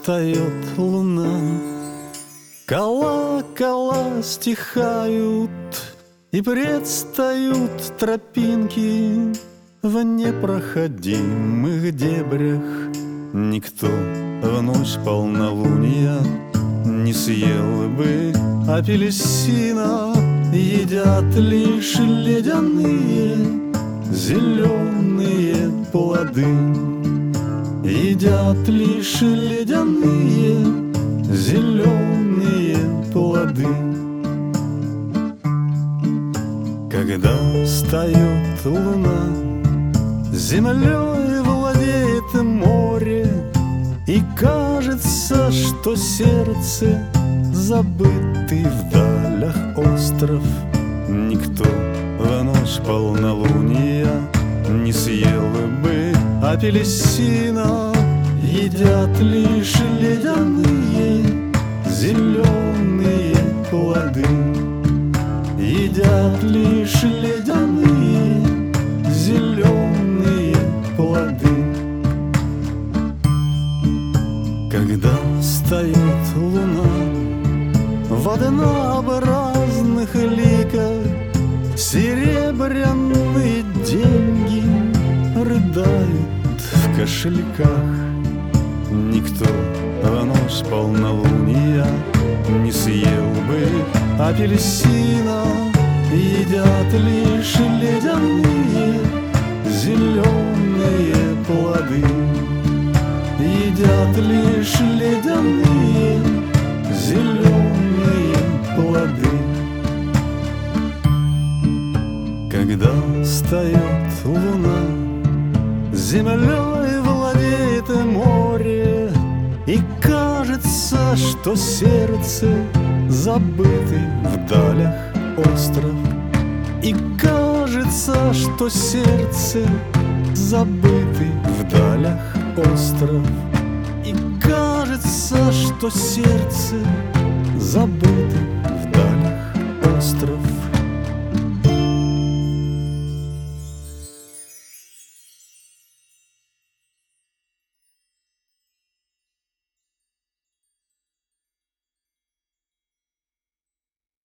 встает луна, колокола стихают, и предстают тропинки в непроходимых дебрях. Никто в ночь полнолуния не съел бы апельсина, едят лишь ледяные зеленые плоды. Едят лишь ледяные зеленые плоды. Когда встает луна, землей владеет море, и кажется, что сердце забытый в далях остров. Никто в ночь полнолуния не съел бы апельсина, едят лишь ледяные зеленые плоды. Едят лишь ледяные зеленые плоды. Когда встает луна, в однообразных ликах серебряные деньги рыдают в кошельках. Никто в ночь полнолуния не съел бы апельсина, едят лишь ледяные зеленые плоды. Едят лишь ледяные зеленые плоды. Когда встает луна, землей владеет море, и кажется, что сердце забытый в далях остров. И кажется, что сердце забытый в далях остров. И кажется, что сердце забытый в далях остров.